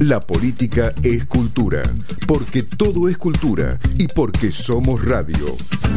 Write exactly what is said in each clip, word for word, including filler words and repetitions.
La política es cultura, porque todo es cultura y porque somos radio.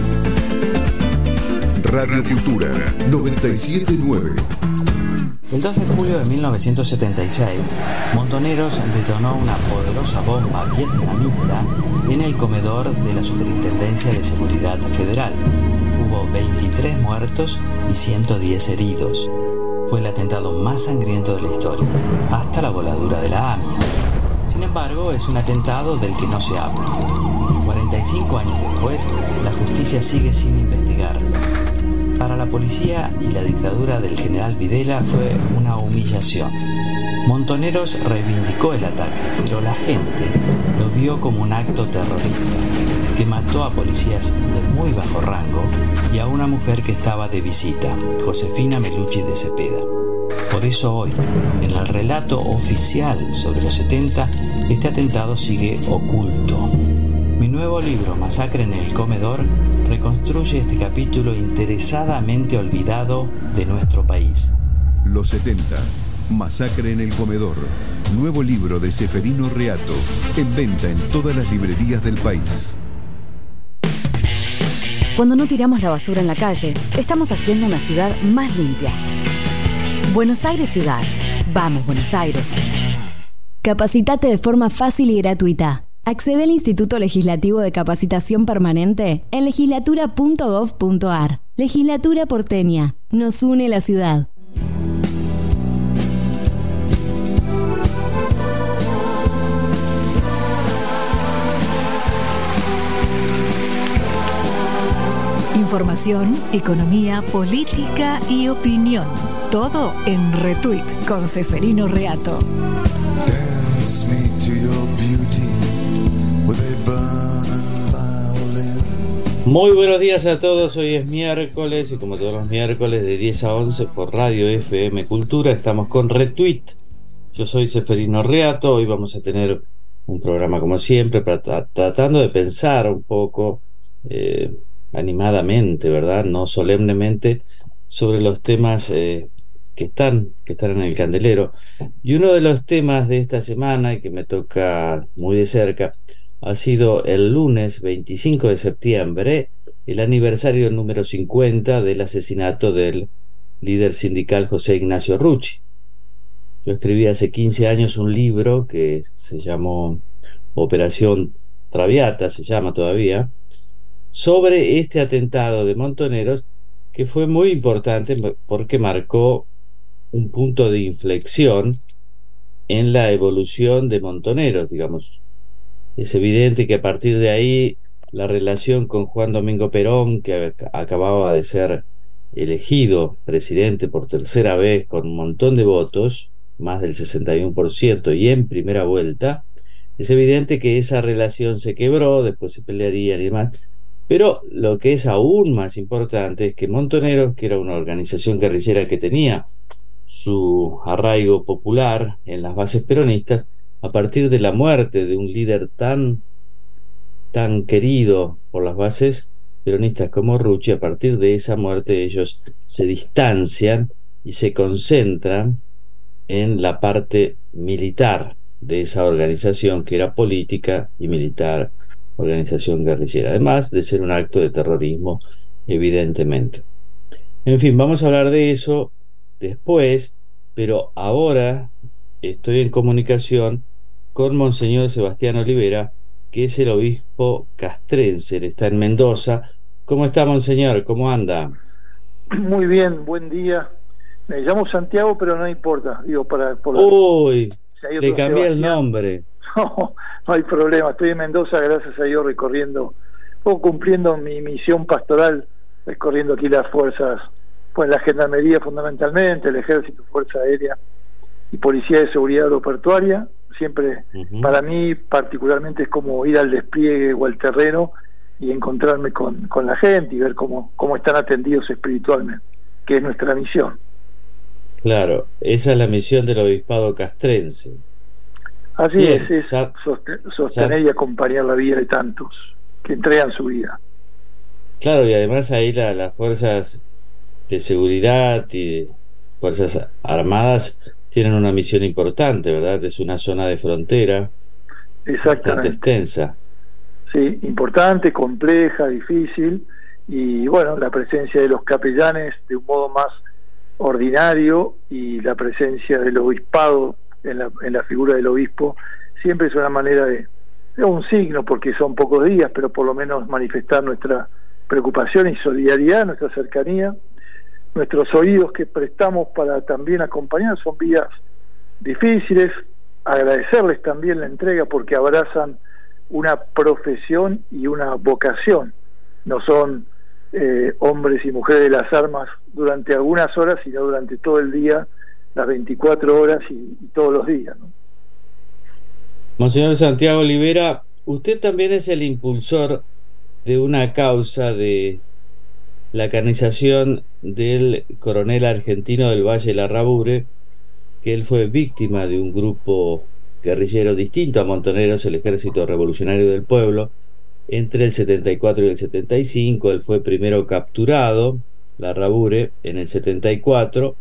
Radio Cultura noventa y siete punto nueve. El dos de julio de mil novecientos setenta y seis, Montoneros detonó una poderosa bomba vietnamita en el comedor de la Superintendencia de Seguridad Federal. Hubo veintitrés muertos y ciento diez heridos. Fue el atentado más sangriento de la historia, hasta la voladura de la A M I A. Sin embargo, es un atentado del que no se habla. cuarenta y cinco años después, la justicia sigue sin investigarlo. Para la policía y la dictadura del general Videla fue una humillación. Montoneros reivindicó el ataque, pero la gente lo vio como un acto terrorista que mató a policías de muy bajo rango y a una mujer que estaba de visita, Josefina Melucci de Cepeda. Por eso hoy, en el relato oficial sobre los setenta, este atentado sigue oculto. Mi nuevo libro, Masacre en el Comedor, reconstruye este capítulo interesadamente olvidado de nuestro país. Los setenta, Masacre en el Comedor. Nuevo libro de Ceferino Reato, en venta en todas las librerías del país. Cuando no tiramos la basura en la calle, estamos haciendo una ciudad más limpia. Buenos Aires Ciudad. Vamos, Buenos Aires. Capacitate de forma fácil y gratuita. Accede al Instituto Legislativo de Capacitación Permanente en legislatura punto gov punto ar. Legislatura porteña. Nos une la ciudad. Información, economía, política y opinión. Todo en Retweet con Ceferino Reato. Muy buenos días a todos, hoy es miércoles y como todos los miércoles de diez a once por Radio F M Cultura estamos con Retweet. Yo soy Ceferino Reato, hoy vamos a tener un programa como siempre para tra- tratando de pensar un poco eh, animadamente, ¿verdad? No solemnemente, sobre los temas eh, que están, que están en el candelero. Y uno de los temas de esta semana y que me toca muy de cerca ha sido el lunes veinticinco de septiembre, el aniversario número cincuenta del asesinato del líder sindical José Ignacio Rucci. Yo escribí hace quince años un libro que se llamó Operación Traviata, se llama todavía, sobre este atentado de Montoneros, que fue muy importante porque marcó un punto de inflexión en la evolución de Montoneros, digamos. Es evidente que a partir de ahí la relación con Juan Domingo Perón, que acababa de ser elegido presidente por tercera vez con un montón de votos, más del sesenta y uno por ciento y en primera vuelta, es evidente que esa relación se quebró, después se pelearían y demás. Pero lo que es aún más importante es que Montoneros, que era una organización guerrillera que tenía su arraigo popular en las bases peronistas, a partir de la muerte de un líder tan, tan querido por las bases peronistas como Rucci, a partir de esa muerte ellos se distancian y se concentran en la parte militar de esa organización, que era política y militar, organización guerrillera, además de ser un acto de terrorismo, evidentemente. En fin, vamos a hablar de eso después, pero ahora estoy en comunicación con Monseñor Sebastián Olivera, que es el obispo castrense, él está en Mendoza. ¿Cómo está, Monseñor? ¿Cómo anda? Muy bien, buen día. Me llamo Santiago, pero no importa, digo, para... Por la... Uy, si le cambié Sebastián. el nombre. No, no hay problema, estoy en Mendoza, gracias a Dios, recorriendo, o cumpliendo mi misión pastoral, recorriendo aquí las fuerzas, pues la gendarmería fundamentalmente, el ejército, fuerza aérea y policía de seguridad aeroportuaria. Siempre, uh-huh. Para mí particularmente es como ir al despliegue o al terreno y encontrarme con, con la gente y ver cómo, cómo están atendidos espiritualmente, que es nuestra misión. Claro, esa es la misión del obispado castrense. Así Bien, es, es Sa- sostener Sa- y acompañar la vida de tantos que entregan su vida. Claro, y además ahí la, las fuerzas de seguridad y fuerzas armadas tienen una misión importante, ¿verdad? Es una zona de frontera bastante extensa. Sí, importante, compleja, difícil, y bueno, la presencia de los capellanes de un modo más ordinario y la presencia del obispado en la, en la figura del obispo siempre es una manera de, es un signo, porque son pocos días, pero por lo menos manifestar nuestra preocupación y solidaridad, nuestra cercanía. Nuestros oídos que prestamos para también acompañar son vidas difíciles, agradecerles también la entrega porque abrazan una profesión y una vocación, no son eh, hombres y mujeres de las armas durante algunas horas, sino durante todo el día, las veinticuatro horas y, y todos los días, ¿no? Monseñor Santiago Olivera, usted también es el impulsor de una causa de la canonización del coronel argentino del Valle Larrabure, que él fue víctima de un grupo guerrillero distinto a Montoneros, el Ejército Revolucionario del Pueblo. Entre el setenta y cuatro y el setenta y cinco, él fue primero capturado, Larrabure, en el setenta y cuatro,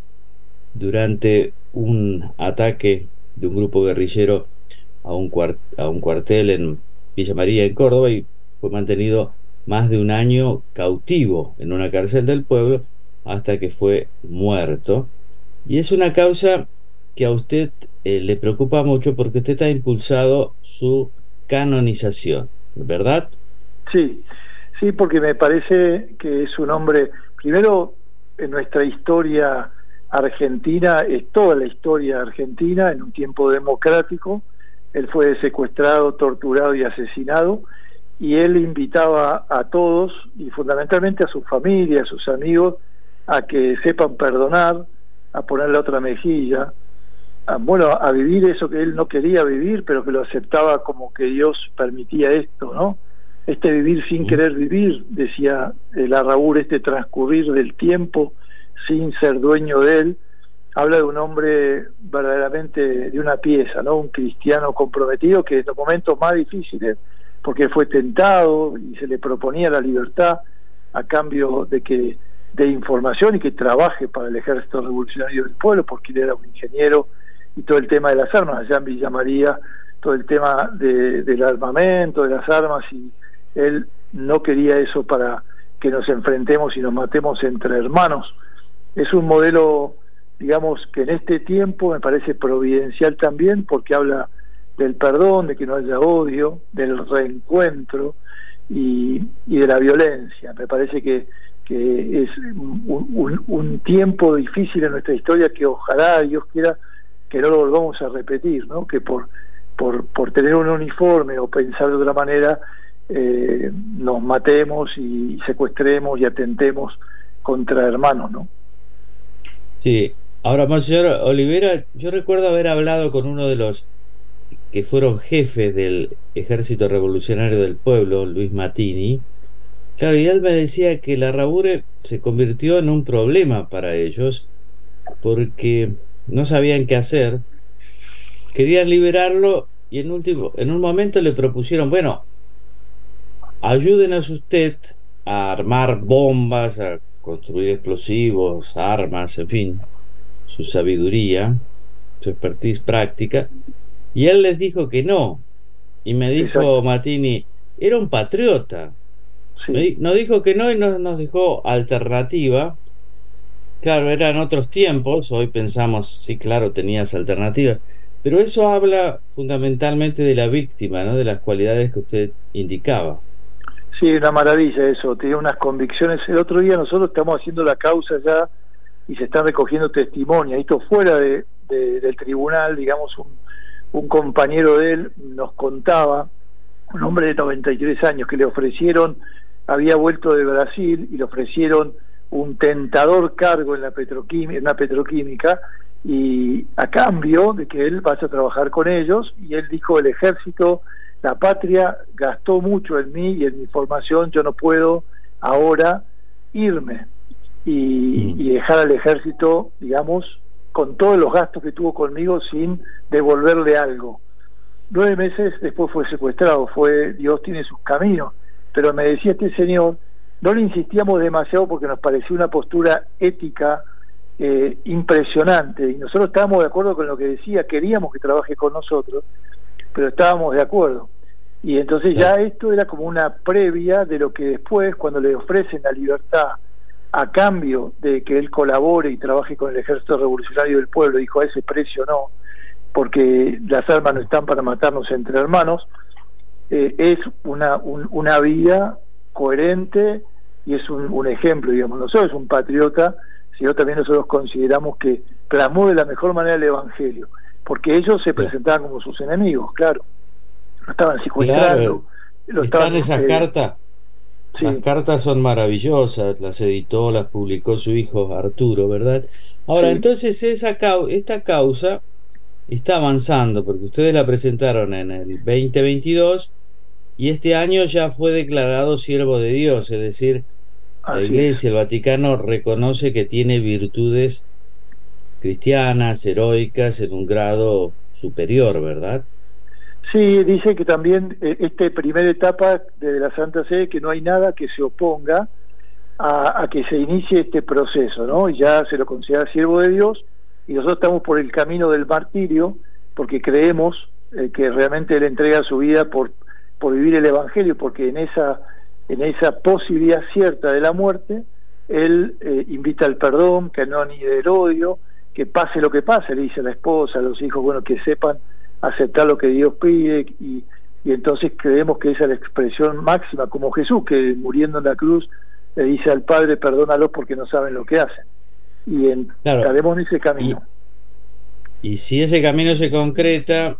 durante un ataque de un grupo guerrillero a un, cuart a un cuartel en Villa María, en Córdoba, y fue mantenido más de un año cautivo en una cárcel del pueblo hasta que fue muerto. Y es una causa que a usted eh, le preocupa mucho porque usted ha impulsado su canonización, ¿verdad? Sí, sí, porque me parece que es un hombre, primero en nuestra historia argentina, es toda la historia argentina en un tiempo democrático. Él fue secuestrado, torturado y asesinado, y él invitaba a todos, y fundamentalmente a su familia, a sus amigos, a que sepan perdonar, a poner la otra mejilla, a, bueno, a vivir eso que él no quería vivir, pero que lo aceptaba como que Dios permitía esto, ¿no? Este vivir sin querer vivir, decía el Larrabure, este transcurrir del tiempo sin ser dueño de él, habla de un hombre verdaderamente de una pieza, ¿no? Un cristiano comprometido que en los momentos más difíciles, porque fue tentado y se le proponía la libertad a cambio de que de información y que trabaje para el Ejército Revolucionario del Pueblo, porque él era un ingeniero, y todo el tema de las armas allá en Villa María, todo el tema de, del armamento, de las armas, y él no quería eso para que nos enfrentemos y nos matemos entre hermanos. Es un modelo, digamos, que en este tiempo me parece providencial también, porque habla del perdón, de que no haya odio, del reencuentro y, y de la violencia. Me parece que, que es un, un, un tiempo difícil en nuestra historia que ojalá Dios quiera que no lo volvamos a repetir, ¿no? Que por, por, por tener un uniforme o pensar de otra manera eh, nos matemos y secuestremos y atentemos contra hermanos, ¿no? Sí. Ahora, Monseñor Olivera, yo recuerdo haber hablado con uno de los que fueron jefes del Ejército Revolucionario del Pueblo, Luis Matini. Claro, y él me decía que Larrabure se convirtió en un problema para ellos porque no sabían qué hacer, querían liberarlo y en, último, en un momento le propusieron, bueno, ayúdenos usted a armar bombas, a construir explosivos, armas, en fin, su sabiduría, su expertise práctica, y él les dijo que no, y me dijo Exacto. Matini, era un patriota, sí. me, nos dijo que no y no, nos dejó alternativa. Claro, eran otros tiempos, hoy pensamos, sí, claro, tenías alternativas, pero eso habla fundamentalmente de la víctima, ¿no? De las cualidades que usted indicaba. Sí, una maravilla eso, tiene unas convicciones. El otro día nosotros estamos haciendo la causa ya y se están recogiendo testimonios, esto fuera de, de, del tribunal, digamos, un, un compañero de él nos contaba, un hombre de noventa y tres años, que le ofrecieron, había vuelto de Brasil y le ofrecieron un tentador cargo en la petroquímica, en una petroquímica, y a cambio de que él vaya a trabajar con ellos, y él dijo, el ejército, la patria gastó mucho en mí y en mi formación, yo no puedo ahora irme y, y dejar al ejército, digamos, con todos los gastos que tuvo conmigo sin devolverle algo. Nueve meses después fue secuestrado, fue, Dios tiene sus caminos, pero me decía este señor, no le insistíamos demasiado porque nos parecía una postura ética eh, impresionante, y nosotros estábamos de acuerdo con lo que decía, queríamos que trabaje con nosotros, pero estábamos de acuerdo. Y entonces ya esto era como una previa de lo que después, cuando le ofrecen la libertad a cambio de que él colabore y trabaje con el Ejército Revolucionario del Pueblo, dijo: a ese precio no, porque las armas no están para matarnos entre hermanos. Eh, es una, un, una vida coherente y es un, un ejemplo, digamos. No solo es un patriota, sino también nosotros consideramos que plasmó de la mejor manera el Evangelio, porque ellos se presentaban como sus enemigos, claro. Lo estaban secuestrando. Claro, lo están estaban, esas eh, cartas. Sí. Las cartas son maravillosas, las editó, las publicó su hijo Arturo, ¿verdad? Ahora, Sí. entonces esa cau- esta causa está avanzando, porque ustedes la presentaron en el veinte veintidós y este año ya fue declarado siervo de Dios, es decir, la Así Iglesia, el Vaticano reconoce que tiene virtudes cristianas, heroicas, en un grado superior, ¿verdad? Sí, dice que también eh, esta primera etapa de la Santa Sede, que no hay nada que se oponga a, a que se inicie este proceso, ¿no? Y ya se lo considera siervo de Dios, y nosotros estamos por el camino del martirio, porque creemos eh, que realmente él entrega su vida por, por vivir el Evangelio, porque en esa, en esa posibilidad cierta de la muerte, él eh, invita al perdón, que no anide el odio, que pase lo que pase, le dice a la esposa, a los hijos, bueno, que sepan aceptar lo que Dios pide, y, y entonces creemos que esa es la expresión máxima, como Jesús, que muriendo en la cruz le dice al Padre: perdónalos porque no saben lo que hacen. Y en, Claro. estaremos en ese camino. Y, y si ese camino se concreta,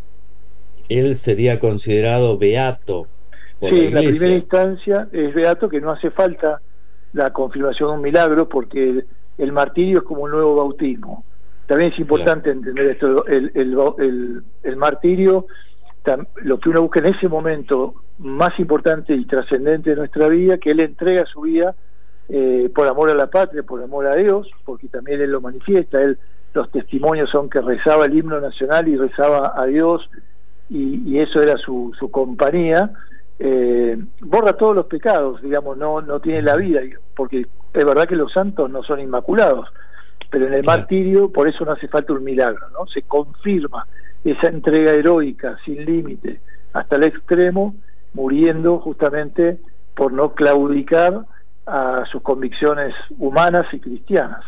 él sería considerado beato por Sí, la en la Iglesia. primera instancia es beato, que no hace falta la confirmación de un milagro, porque el, el martirio es como un nuevo bautismo. También es importante entender esto, el, el, el, el martirio, tam, lo que uno busca en ese momento más importante y trascendente de nuestra vida, que él entrega su vida eh, por amor a la patria, por amor a Dios, porque también él lo manifiesta. Él, los testimonios son que rezaba el himno nacional y rezaba a Dios, y, y eso era su, su compañía. Eh, borra todos los pecados, digamos, no, no tiene la vida, porque es verdad que los santos no son inmaculados, pero en el Claro. martirio por eso no hace falta un milagro, ¿no? Se confirma esa entrega heroica, sin límite, hasta el extremo, muriendo justamente por no claudicar a sus convicciones humanas y cristianas.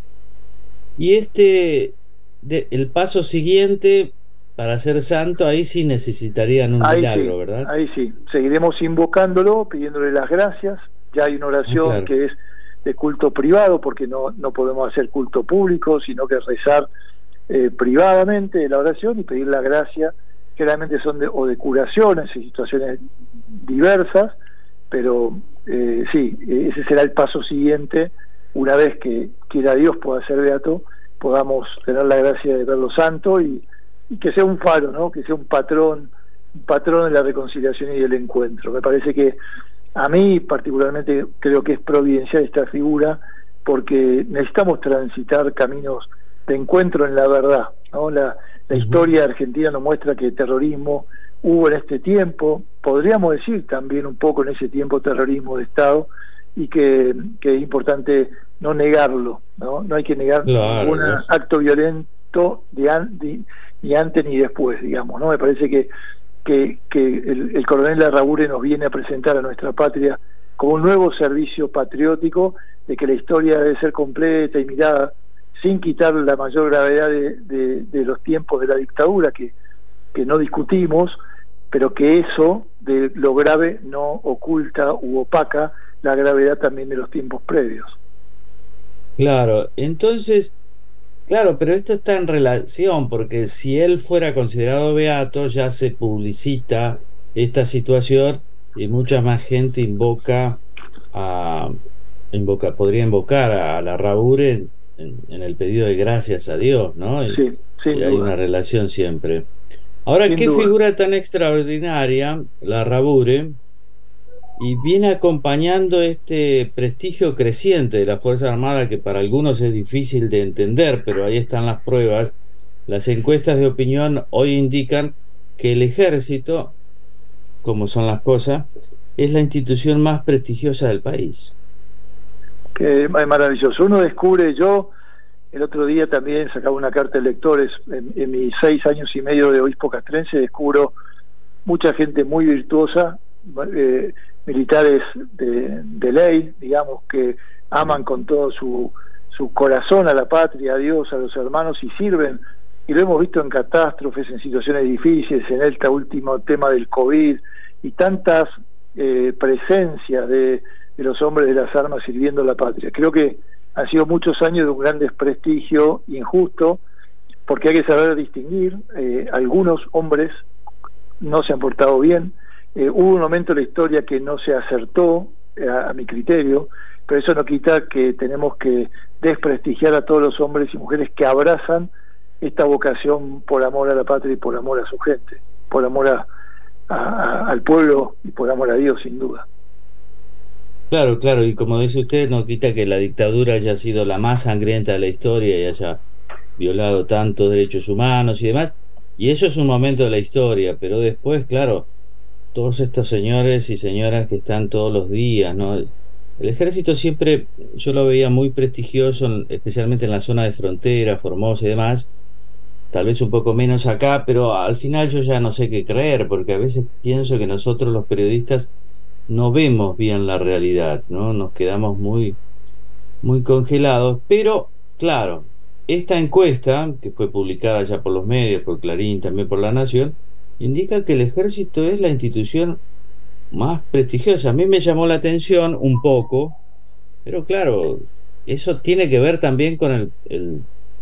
Y este, de, el paso siguiente para ser santo, ahí sí necesitarían un Ahí milagro, sí, ¿verdad? ahí sí, seguiremos invocándolo, pidiéndole las gracias. Ya hay una oración Claro. que es de culto privado, porque no, no podemos hacer culto público, sino que rezar eh, privadamente la oración y pedir la gracia. Generalmente son de, o de curaciones y situaciones diversas, pero eh, sí, ese será el paso siguiente. Una vez que quiera Dios pueda ser beato, podamos tener la gracia de verlo santo, y, y que sea un faro, ¿no? Que sea un patrón, un patrón de la reconciliación y del encuentro. Me parece que a mí particularmente creo que es providencial esta figura, porque necesitamos transitar caminos de encuentro en la verdad, ¿no? La, la Uh-huh. historia argentina nos muestra que terrorismo hubo en este tiempo, podríamos decir también un poco en ese tiempo terrorismo de Estado, y que, que es importante no negarlo, ¿no? No hay que negar Claro, ningún ¿no? acto violento de an, de, ni antes ni después, digamos, ¿no? Me parece que que, que el, el coronel Larrabure nos viene a presentar a nuestra patria como un nuevo servicio patriótico, de que la historia debe ser completa y mirada sin quitar la mayor gravedad de, de, de los tiempos de la dictadura, que, que no discutimos, pero que eso de lo grave no oculta u opaca la gravedad también de los tiempos previos. Claro, entonces, claro, pero esto está en relación, porque si él fuera considerado beato, ya se publicita esta situación y mucha más gente invoca a invoca, podría invocar a Larrabure en, en, en el pedido de gracias a Dios, ¿no? Y, Sí, sin y hay duda. una relación siempre. Ahora, Sin qué duda. figura tan extraordinaria, Larrabure, y viene acompañando este prestigio creciente de la Fuerza Armada, que para algunos es difícil de entender, pero ahí están las pruebas. Las encuestas de opinión hoy indican que el ejército, como son las cosas, es la institución más prestigiosa del país. Que es maravilloso. Uno descubre, yo El otro día también sacaba una carta de lectores. En, en mis seis años y medio de obispo castrense descubro mucha gente muy virtuosa, eh, militares de, de ley, digamos, que aman con todo su, su corazón a la patria, a Dios, a los hermanos, y sirven. Y lo hemos visto en catástrofes, en situaciones difíciles, en este último tema del COVID, y tantas eh, presencias de, de los hombres de las armas sirviendo a la patria. Creo que han sido muchos años de un gran desprestigio injusto, porque hay que saber distinguir. Eh, algunos hombres no se han portado bien. Eh, hubo un momento en la historia que no se acertó, eh, a, a mi criterio, pero eso no quita que tenemos que desprestigiar a todos los hombres y mujeres que abrazan esta vocación por amor a la patria y por amor a su gente, por amor a, a, a, al pueblo y por amor a Dios, sin duda. Claro, claro, y como dice usted, no quita que la dictadura haya sido la más sangrienta de la historia y haya violado tantos derechos humanos y demás, y eso es un momento de la historia, pero después, claro, todos estos señores y señoras que están todos los días, ¿no? El ejército siempre, yo lo veía muy prestigioso, especialmente en la zona de frontera, Formosa y demás, tal vez un poco menos acá, pero al final yo ya no sé qué creer, porque a veces pienso que nosotros los periodistas no vemos bien la realidad, ¿no? Nos quedamos muy, muy congelados, pero claro, esta encuesta, que fue publicada ya por los medios, por Clarín, también por La Nación, indica que el ejército es la institución más prestigiosa. A mí me llamó la atención un poco, pero claro, eso tiene que ver también con el, el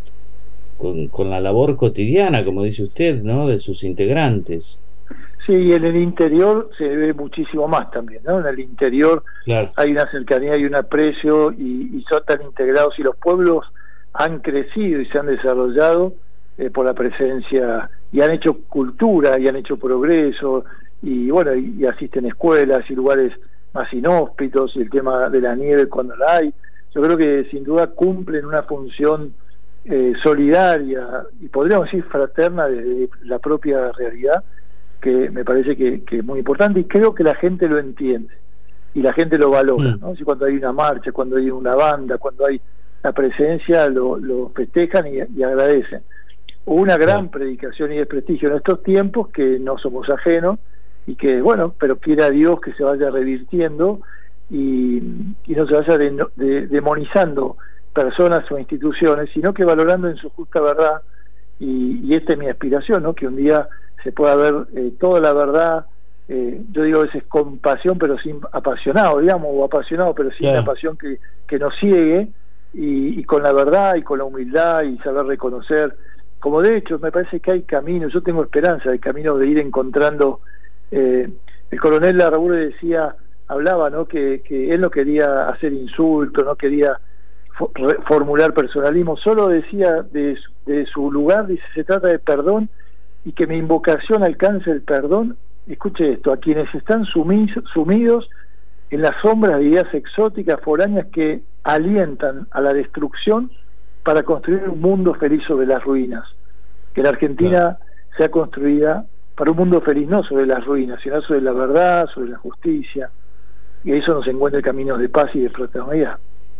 con, con la labor cotidiana, como dice usted, ¿no? De sus integrantes. Sí, y en el interior se ve muchísimo más también, ¿no? En el interior, claro, hay una cercanía y un aprecio, y, y son tan integrados, y los pueblos han crecido y se han desarrollado eh, por la presencia, y han hecho cultura, y han hecho progreso, y bueno, y, y asisten escuelas y lugares más inhóspitos, y el tema de la nieve cuando la hay. Yo creo que sin duda cumplen una función eh, solidaria, y podríamos decir fraterna, desde la propia realidad, que me parece que, que es muy importante, y creo que la gente lo entiende y la gente lo valora, ¿no? Si cuando hay una marcha, cuando hay una banda, cuando hay la presencia, lo, lo festejan y, y agradecen. Hubo una gran predicación y desprestigio en estos tiempos que no somos ajenos, y que bueno, pero quiera Dios que se vaya revirtiendo y, y no se vaya de, de, demonizando personas o instituciones, sino que valorando en su justa verdad. Y, y esta es mi aspiración, ¿no? Que un día se pueda ver eh, toda la verdad, eh, yo digo a veces con pasión, pero sin apasionado, digamos, o apasionado, pero sin la pasión que, que nos ciegue, y, y con la verdad y con la humildad y saber reconocer. Como de hecho, me parece que hay caminos, yo tengo esperanza de caminos de ir encontrando. Eh, el coronel Larraure decía, hablaba, ¿no? Que, que él no quería hacer insultos, no quería for, formular personalismo, solo decía de, de su lugar, dice, se trata de perdón, y que mi invocación alcance el perdón, escuche esto, a quienes están sumisos, sumidos en las sombras de ideas exóticas, foráneas, que alientan a la destrucción para construir un mundo feliz sobre las ruinas. Que la Argentina sí. sea construida para un mundo feliz, no sobre las ruinas, sino sobre la verdad, sobre la justicia, y eso nos encuentra caminos de paz y de fraternidad.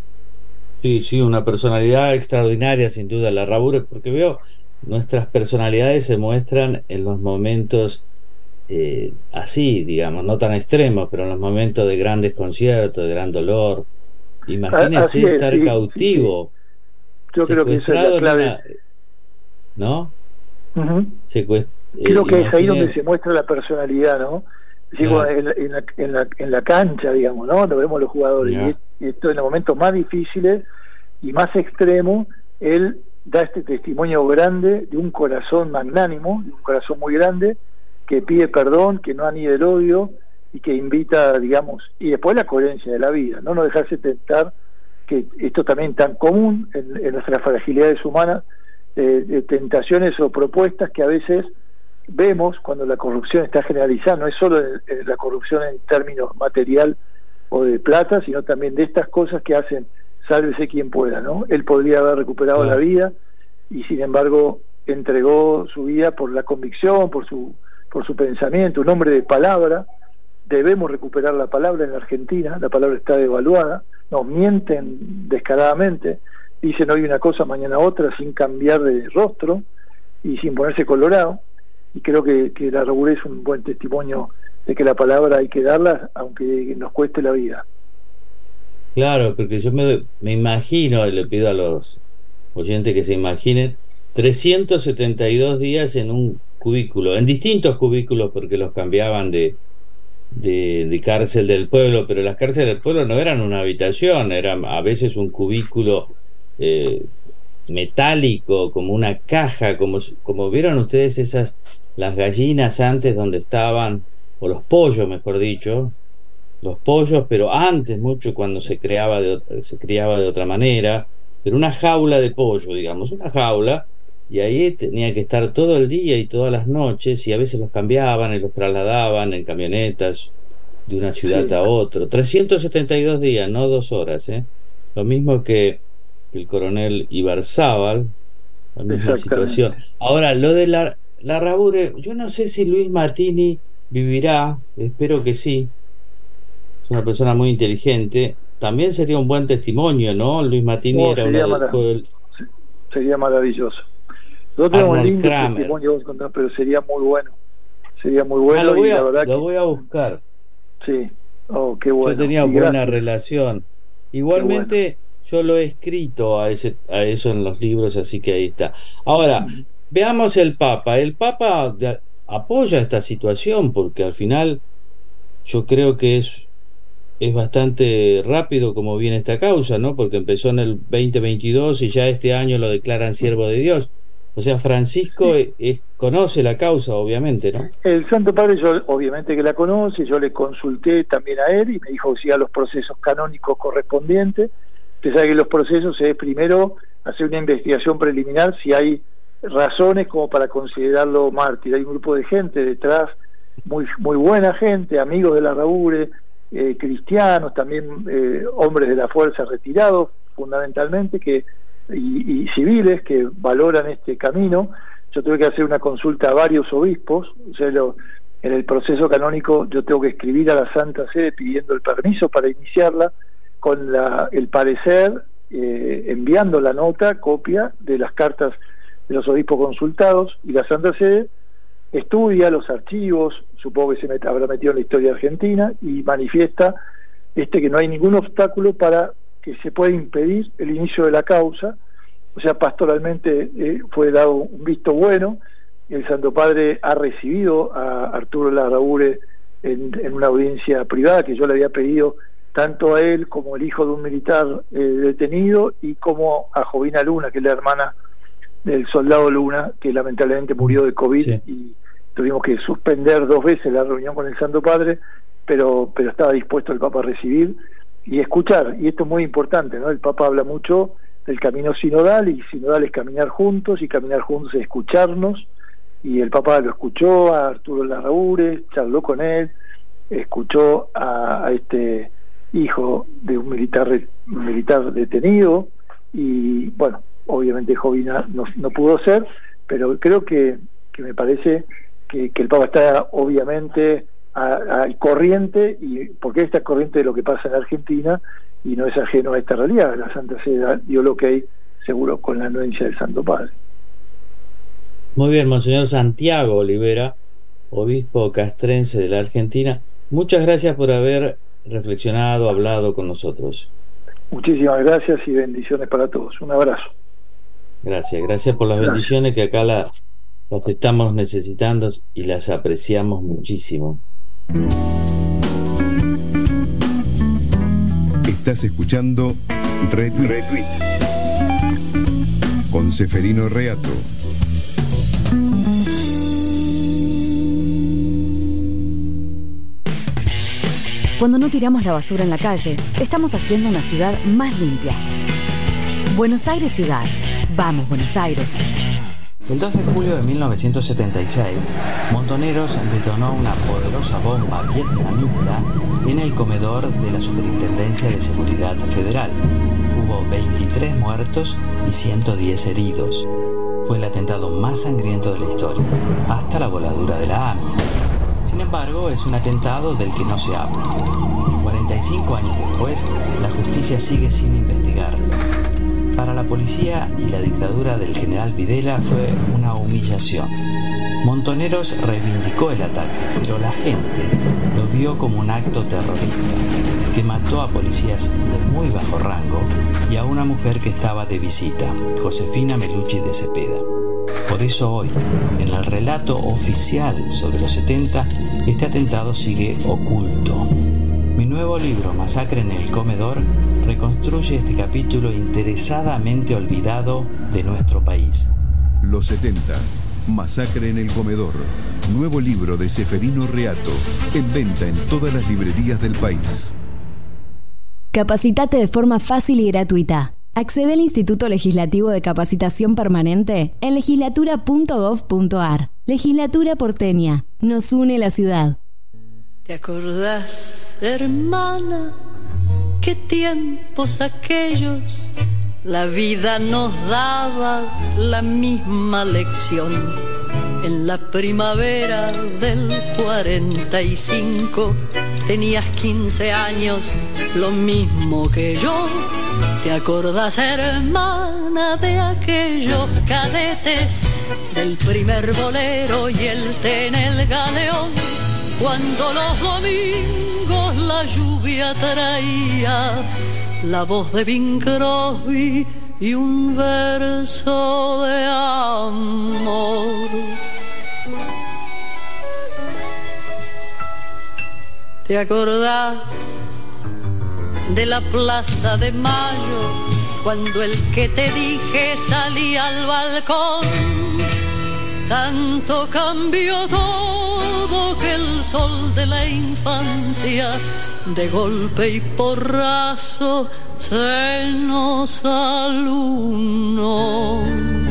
Sí, sí, una personalidad extraordinaria, sin duda, Larraure, porque veo nuestras personalidades se muestran en los momentos eh, así, digamos, no tan extremos, pero en los momentos de gran desconcierto, de gran dolor. Imagínese es, estar sí, cautivo. Sí, sí. Yo creo que esa es la clave. Una, ¿no? Uh-huh. Secuest- creo eh, que imagine... es ahí donde se muestra la personalidad, ¿no? Digo, yeah. en, la, en, la, en, la, en la cancha, digamos, ¿no? Lo vemos los jugadores, yeah. y, y esto en los momentos más difíciles y más extremos, él da este testimonio grande de un corazón magnánimo, de un corazón muy grande, que pide perdón, que no anida el odio, y que invita, digamos, y después la coherencia de la vida, no no dejarse tentar, que esto también tan común en, en nuestras fragilidades humanas, eh, de tentaciones o propuestas que a veces vemos cuando la corrupción está generalizada. No es solo en, en la corrupción en términos material o de plata, sino también de estas cosas que hacen sálvese quien pueda, ¿no? Él podría haber recuperado la vida, y sin embargo entregó su vida por la convicción, por su por su pensamiento, un hombre de palabra. Debemos recuperar la palabra en la Argentina, la palabra está devaluada, nos mienten descaradamente, dicen hoy una cosa, mañana otra, sin cambiar de rostro y sin ponerse colorado, y creo que, que Larrabure es un buen testimonio de que la palabra hay que darla aunque nos cueste la vida. Claro, porque yo me, me imagino, y le pido a los oyentes que se imaginen, trescientos setenta y dos días en un cubículo, en distintos cubículos, porque los cambiaban de, de, de cárcel del pueblo, pero las cárceles del pueblo no eran una habitación, eran a veces un cubículo eh, metálico, como una caja, como, como vieron ustedes esas, las gallinas antes donde estaban, o los pollos mejor dicho, los pollos, pero antes mucho cuando se creaba de otra, se criaba de otra manera, pero una jaula de pollo, digamos, una jaula, y ahí tenía que estar todo el día y todas las noches, y a veces los cambiaban y los trasladaban en camionetas de una ciudad sí. a otra. trescientos setenta y dos días, no dos horas, ¿eh? Lo mismo que el coronel Ibarzábal, la misma situación. Ahora, lo de la, Larrabure, yo no sé si Luis Mattini vivirá, espero que sí, es una persona muy inteligente, también sería un buen testimonio, ¿no? Luis Mattini no, era sería, una marav del... sería maravilloso. No tengo un lindo Kramer. testimonio vos contar, pero sería muy bueno. Sería muy bueno. Ah, lo voy, y a, la verdad lo que... voy a buscar. Sí, oh, qué bueno. Yo tenía y buena gracias. relación. Igualmente, bueno. yo lo he escrito a, ese, a eso en los libros, así que ahí está. Ahora, uh-huh. veamos el Papa. El Papa de, apoya esta situación porque al final yo creo que es es bastante rápido como viene esta causa, ¿no? Porque empezó en el veinte veintidós y ya este año lo declaran siervo de Dios. O sea, Francisco sí. es, es, conoce la causa, obviamente, ¿no? El Santo Padre, yo obviamente que la conoce, yo le consulté también a él y me dijo que siga los procesos canónicos correspondientes. Usted sabe que los procesos es primero hacer una investigación preliminar si hay razones como para considerarlo mártir. Hay un grupo de gente detrás, muy, muy buena gente, amigos de Larrabure, Eh, cristianos, también eh, hombres de la fuerza retirados fundamentalmente que y, y civiles que valoran este camino. Yo tuve que hacer una consulta a varios obispos, o sea, lo, en el proceso canónico yo tengo que escribir a la Santa Sede pidiendo el permiso para iniciarla con la, el parecer, eh, enviando la nota, copia de las cartas de los obispos consultados, y la Santa Sede estudia los archivos, supongo que se met, habrá metido en la historia argentina, y manifiesta este que no hay ningún obstáculo para que se pueda impedir el inicio de la causa. O sea, pastoralmente eh, fue dado un visto bueno. El Santo Padre ha recibido a Arturo Larrabure en, en una audiencia privada que yo le había pedido tanto a él como el hijo de un militar eh, detenido, y como a Jovina Luna, que es la hermana del soldado Luna, que lamentablemente murió de COVID, sí. y tuvimos que suspender dos veces la reunión con el Santo Padre, pero pero estaba dispuesto el Papa a recibir y escuchar, y esto es muy importante, ¿no? El Papa habla mucho del camino sinodal, y sinodal es caminar juntos, y caminar juntos es escucharnos, y el Papa lo escuchó a Arturo Larrabure, charló con él, escuchó a, a este hijo de un militar, un militar detenido, y bueno, obviamente Jovina no, no pudo ser, pero creo que, que me parece que, que el Papa está obviamente al corriente, y porque está corriente de lo que pasa en Argentina y no es ajeno a esta realidad. La Santa Sede dio lo que hay, seguro con la anuencia del Santo Padre. Muy bien, Monseñor Santiago Olivera, obispo castrense de la Argentina, muchas gracias por haber reflexionado, hablado con nosotros. Muchísimas gracias y bendiciones para todos. Un abrazo. Gracias, gracias por las gracias. bendiciones que acá las, las estamos necesitando y las apreciamos muchísimo. Estás escuchando Retweet, Retweet. con Ceferino Reato. Cuando no tiramos la basura en la calle, estamos haciendo una ciudad más limpia. Buenos Aires Ciudad. Vamos, Buenos Aires. El dos de julio de mil novecientos setenta y seis, Montoneros detonó una poderosa bomba vietnamita en el comedor de la Superintendencia de Seguridad Federal. Hubo veintitrés muertos y ciento diez heridos. Fue el atentado más sangriento de la historia, hasta la voladura de la A M I A. Sin Sin embargo, es un atentado del que no se habla. cuarenta y cinco años después, la justicia sigue sin investigar. Para la policía y la dictadura del general Videla fue una humillación. Montoneros reivindicó el ataque, pero la gente lo vio como un acto terrorista que mató a policías de muy bajo rango y a una mujer que estaba de visita, Josefina Melucci de Cepeda. Por eso hoy, en el relato oficial sobre los setenta, este atentado sigue oculto. Mi nuevo libro, Masacre en el Comedor, reconstruye este capítulo interesadamente olvidado de nuestro país. Los setenta. Masacre en el Comedor. Nuevo libro de Ceferino Reato. En venta en todas las librerías del país. Capacitate de forma fácil y gratuita. Accede al Instituto Legislativo de Capacitación Permanente en legislatura punto gov punto ar. Legislatura porteña. Nos une la ciudad. ¿Te acordás, hermana, qué tiempos aquellos? La vida nos daba la misma lección. En la primavera del cuarenta y cinco tenías quince años, lo mismo que yo. ¿Te acordás, hermana, de aquellos cadetes, del primer bolero y el té en el galeón? Cuando los domingos la lluvia traía la voz de Bing Crosby y un verso de amor. ¿Te acordás de la Plaza de Mayo, cuando el que te dije salía al balcón? Tanto cambió todo que el sol de la infancia de golpe y porrazo se nos alunó.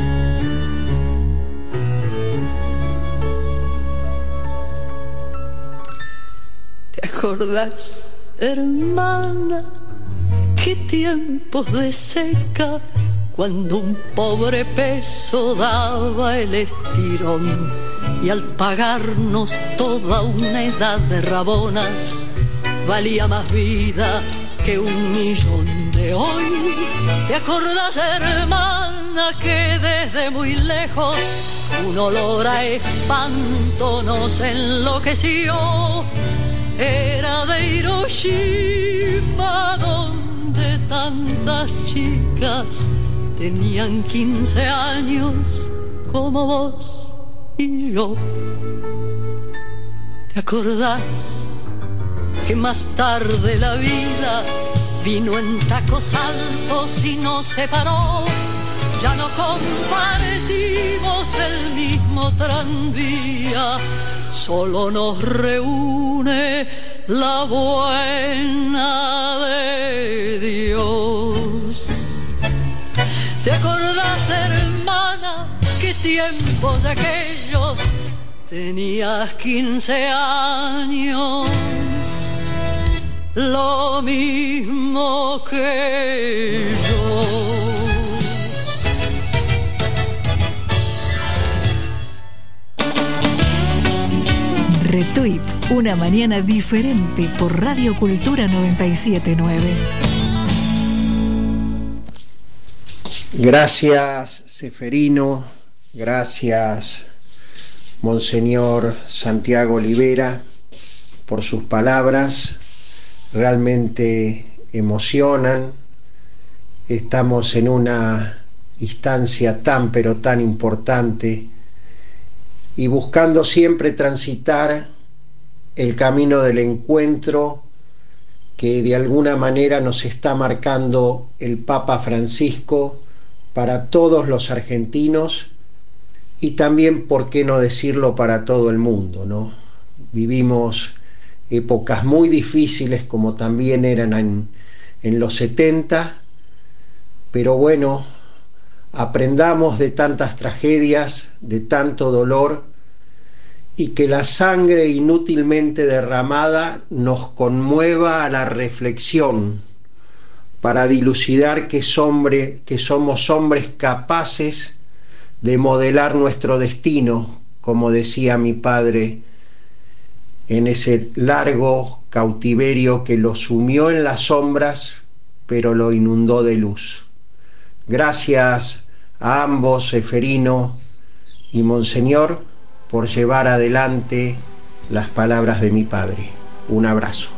¿Te acordás, hermana, qué tiempos de seca, cuando un pobre peso daba el estirón y al pagarnos toda una edad de rabonas valía más vida que un millón de hoy? ¿Te acordás, hermana, que desde muy lejos un olor a espanto nos enloqueció? Era de Hiroshima, donde tantas chicas tenían quince años como vos y yo. ¿Te acordás que más tarde la vida vino en tacos altos y nos separó? Ya no compartimos el mismo tranvía, solo nos reúne la buena de Dios. ¿Te acordás, hermana, qué tiempos aquellos? Tenías quince años, lo mismo que yo. Retweet, una mañana diferente por Radio Cultura noventa y siete punto nueve. Gracias, Ceferino. Gracias, Monseñor Santiago Olivera, por sus palabras. Realmente emocionan. Estamos en una instancia tan pero tan importante y buscando siempre transitar el camino del encuentro que de alguna manera nos está marcando el Papa Francisco para todos los argentinos y también, por qué no decirlo, para todo el mundo, ¿no? Vivimos épocas muy difíciles, como también eran en, en los setenta, pero bueno, aprendamos de tantas tragedias, de tanto dolor, y que la sangre inútilmente derramada nos conmueva a la reflexión para dilucidar que, sombre, que somos hombres capaces de modelar nuestro destino, como decía mi padre en ese largo cautiverio que lo sumió en las sombras, pero lo inundó de luz. Gracias a ambos, Seferino y Monseñor, por llevar adelante las palabras de mi padre. Un abrazo.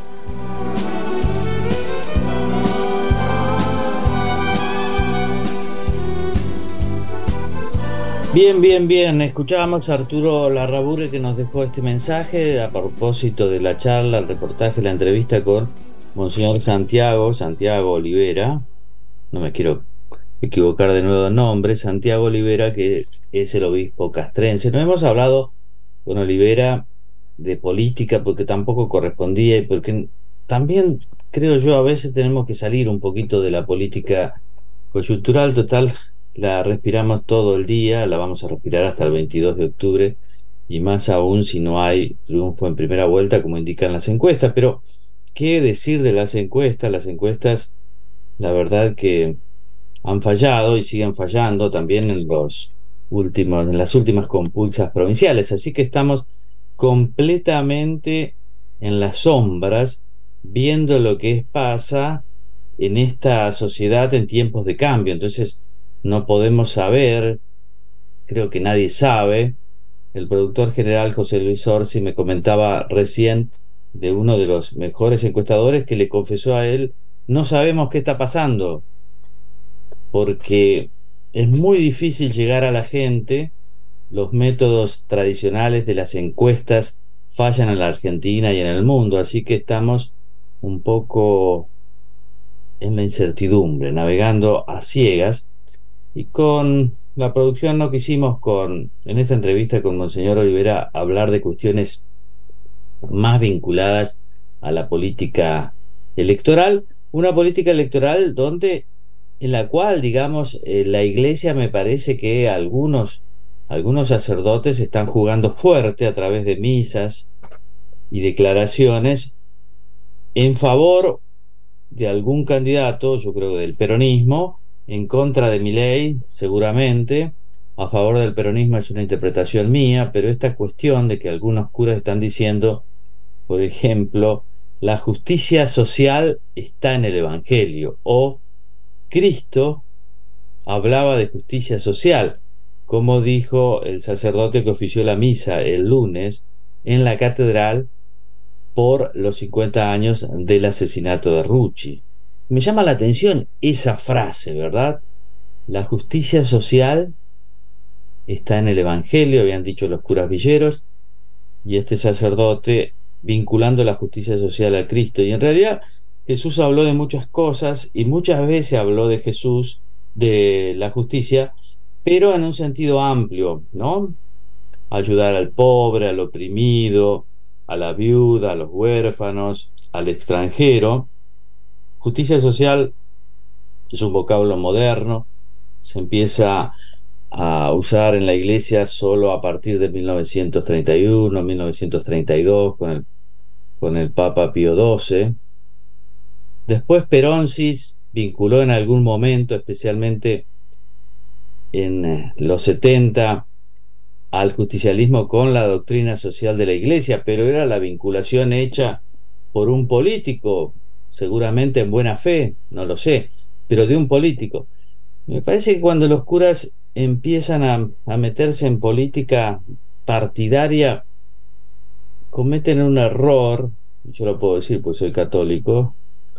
Bien, bien, bien. Escuchábamos a Arturo Larrabure, que nos dejó este mensaje a propósito de la charla, el reportaje, la entrevista con Monseñor Santiago, Santiago Olivera. No me quiero equivocar de nuevo el nombre, Santiago Olivera, que es el obispo castrense. No hemos hablado con Olivera de política porque tampoco correspondía, y porque también creo yo a veces tenemos que salir un poquito de la política coyuntural. Total, la respiramos todo el día, la vamos a respirar hasta el veintidós de octubre, y más aún si no hay triunfo en primera vuelta, como indican las encuestas. Pero qué decir de las encuestas. Las encuestas, la verdad que han fallado y siguen fallando también en los últimos, en las últimas compulsas provinciales. Así que estamos completamente en las sombras, viendo lo que pasa en esta sociedad en tiempos de cambio. Entonces no podemos saber, creo que nadie sabe. El productor general José Luis Orsi me comentaba recién de uno de los mejores encuestadores que le confesó a él: no sabemos qué está pasando, porque es muy difícil llegar a la gente. Los métodos tradicionales de las encuestas fallan en la Argentina y en el mundo, así que estamos un poco en la incertidumbre, navegando a ciegas. Y con la producción no quisimos, con en esta entrevista con Monseñor Olivera, hablar de cuestiones más vinculadas a la política electoral, una política electoral donde en la cual, digamos, eh, la Iglesia, me parece que algunos, algunos sacerdotes están jugando fuerte a través de misas y declaraciones en favor de algún candidato, yo creo del peronismo, en contra de Milei, seguramente. A favor del peronismo es una interpretación mía, pero esta cuestión de que algunos curas están diciendo, por ejemplo, la justicia social está en el Evangelio, o Cristo hablaba de justicia social, como dijo el sacerdote que ofició la misa el lunes en la catedral por los cincuenta años del asesinato de Rucci. Me llama la atención esa frase, ¿verdad? La justicia social está en el Evangelio, habían dicho los curas villeros, y este sacerdote vinculando la justicia social a Cristo. Y en realidad Jesús habló de muchas cosas, y muchas veces habló de Jesús, de la justicia, pero en un sentido amplio, ¿no? Ayudar al pobre, al oprimido, a la viuda, a los huérfanos, al extranjero. Justicia social es un vocablo moderno, se empieza a usar en la Iglesia solo a partir de mil novecientos treinta y uno, mil novecientos treinta y dos, con el, con el Papa Pío doce. Después Peronsis vinculó en algún momento, especialmente en los setenta, al justicialismo con la doctrina social de la Iglesia, pero era la vinculación hecha por un político, seguramente en buena fe, no lo sé, pero de un político. Me parece que cuando los curas empiezan a, a meterse en política partidaria, cometen un error. Yo lo puedo decir porque soy católico,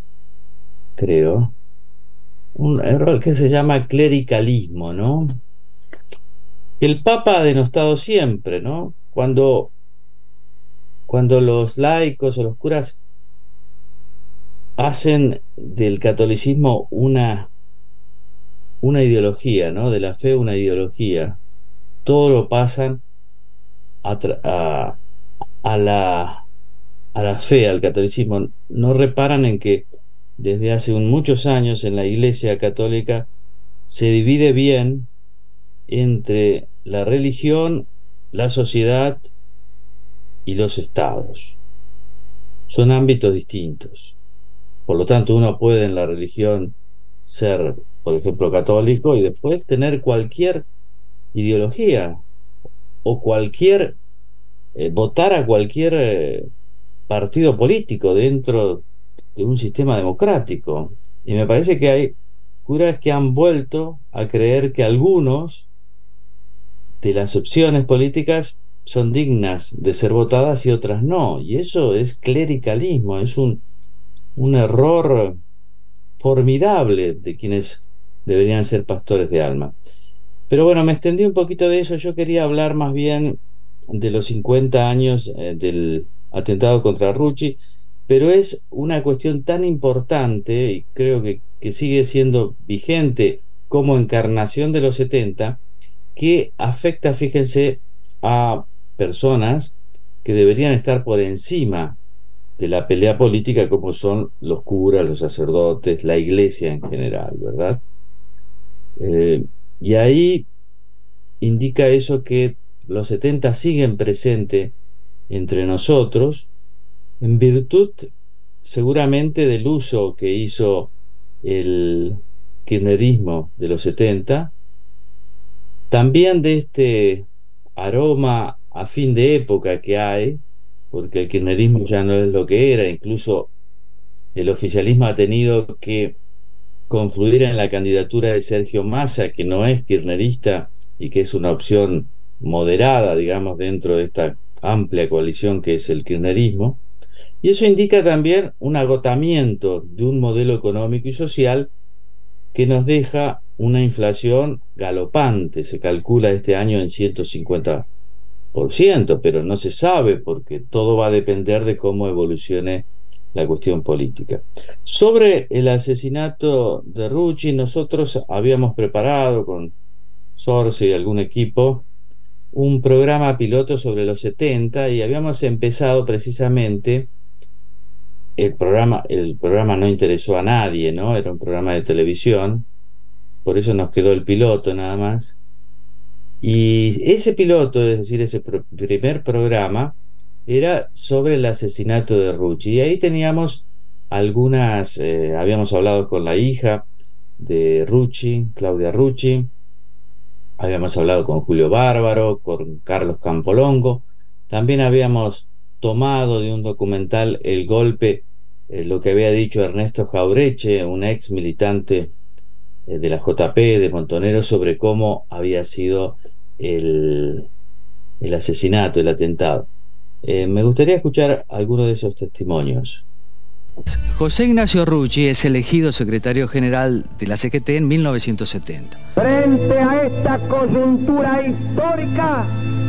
creo, un error que se llama clericalismo, ¿no? El Papa ha denostado siempre, ¿no? Cuando, cuando los laicos o los curas hacen del catolicismo una, una ideología, ¿no? De la fe una ideología, todo lo pasan a, a, a, la, a la fe, al catolicismo. No reparan en que desde hace un, muchos años en la Iglesia católica se divide bien entre la religión, la sociedad y los estados. Son ámbitos distintos. Por lo tanto, uno puede en la religión ser, por ejemplo, católico y después tener cualquier ideología o cualquier, eh, votar a cualquier eh, partido político dentro de un sistema democrático. Y me parece que hay curas que han vuelto a creer que algunos de las opciones políticas son dignas de ser votadas y otras no. Y eso es clericalismo, es un, un error formidable de quienes deberían ser pastores de alma. Pero bueno, me extendí un poquito de eso. Yo quería hablar más bien de los cincuenta años eh, del atentado contra Rucci, pero es una cuestión tan importante y creo que, que sigue siendo vigente como encarnación de los setenta, que afecta, fíjense, a personas que deberían estar por encima de la pelea política, como son los curas, los sacerdotes, la iglesia en general, ¿verdad? Eh, y ahí indica eso, que los setenta siguen presentes entre nosotros en virtud seguramente del uso que hizo el kirchnerismo de los setenta, también de este aroma a fin de época que hay, porque el kirchnerismo ya no es lo que era, incluso el oficialismo ha tenido que confluir en la candidatura de Sergio Massa, que no es kirchnerista y que es una opción moderada, digamos, dentro de esta amplia coalición que es el kirchnerismo. Y eso indica también un agotamiento de un modelo económico y social que nos deja una inflación galopante. Se calcula este año en ciento cincuenta por ciento, pero no se sabe, porque todo va a depender de cómo evolucione la cuestión política. Sobre el asesinato de Rucci, nosotros habíamos preparado con Sorce y algún equipo un programa piloto sobre los setenta, y habíamos empezado precisamente el programa, el programa no interesó a nadie, ¿no? Era un programa de televisión, por eso nos quedó el piloto nada más. Y ese piloto, es decir, ese pr- primer programa, era sobre el asesinato de Rucci. Y ahí teníamos algunas, eh, habíamos hablado con la hija de Rucci, Claudia Rucci, habíamos hablado con Julio Bárbaro, con Carlos Campolongo, también habíamos tomado de un documental El Golpe, eh, lo que había dicho Ernesto Jaureche, un ex militante eh, de la J P de Montoneros, sobre cómo había sido el, el asesinato, el atentado. Eh, me gustaría escuchar algunos de esos testimonios. José Ignacio Rucci es elegido secretario general de la C G T en mil novecientos setenta. Frente a esta coyuntura histórica,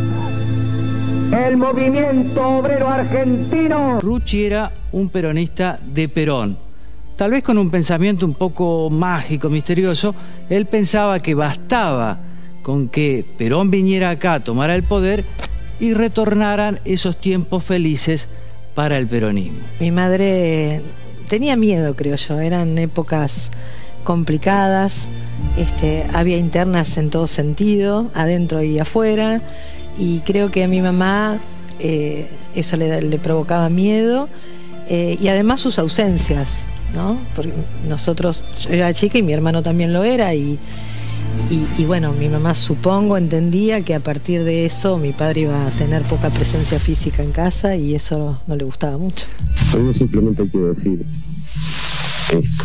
el movimiento obrero argentino. Rucci era un peronista de Perón. Tal vez con un pensamiento un poco mágico, misterioso. Él pensaba que bastaba con que Perón viniera acá, tomara el poder y retornaran esos tiempos felices para el peronismo. Mi madre tenía miedo, creo yo. Eran épocas complicadas, este, había internas en todo sentido, adentro y afuera, y creo que a mi mamá eh, eso le, le provocaba miedo, eh, y además sus ausencias, ¿no? Porque nosotros, yo era chica y mi hermano también lo era, y Y, y bueno, mi mamá, supongo, entendía que a partir de eso mi padre iba a tener poca presencia física en casa, y eso no le gustaba mucho. Yo simplemente quiero decir esto: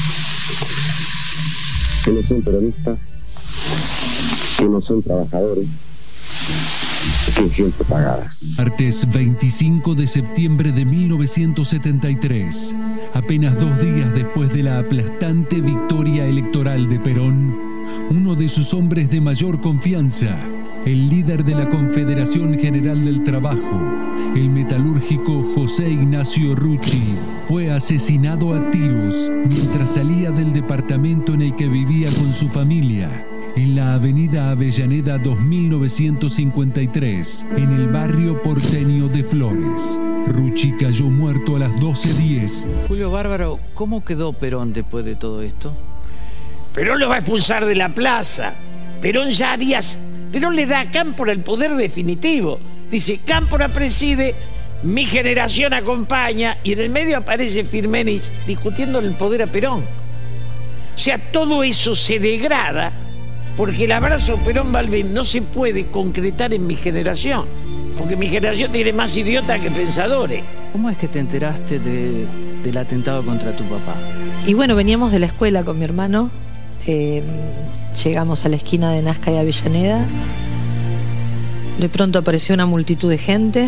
que no son peronistas, que no son trabajadores, que es gente pagada. Martes veinticinco de septiembre de mil novecientos setenta y tres, apenas dos días después de la aplastante victoria electoral de Perón, uno de sus hombres de mayor confianza, el líder de la Confederación General del Trabajo, el metalúrgico José Ignacio Rucci, fue asesinado a tiros mientras salía del departamento en el que vivía con su familia, en la avenida Avellaneda dos mil novecientos cincuenta y tres, en el barrio porteño de Flores. Rucci cayó muerto a las doce diez. Julio Bárbaro, ¿cómo quedó Perón después de todo esto? Perón lo va a expulsar de la plaza. Perón ya había... Perón le da a Cámpora el poder definitivo. Dice, Cámpora preside, mi generación acompaña, y en el medio aparece Firmenich discutiendo el poder a Perón. O sea, todo eso se degrada porque el abrazo Perón-Balbín no se puede concretar en mi generación. porque mi generación tiene más idiotas que pensadores. ¿Cómo es que te enteraste de, del atentado contra tu papá? Y bueno, veníamos de la escuela con mi hermano, eh, llegamos a la esquina de Nazca y Avellaneda, de pronto apareció una multitud de gente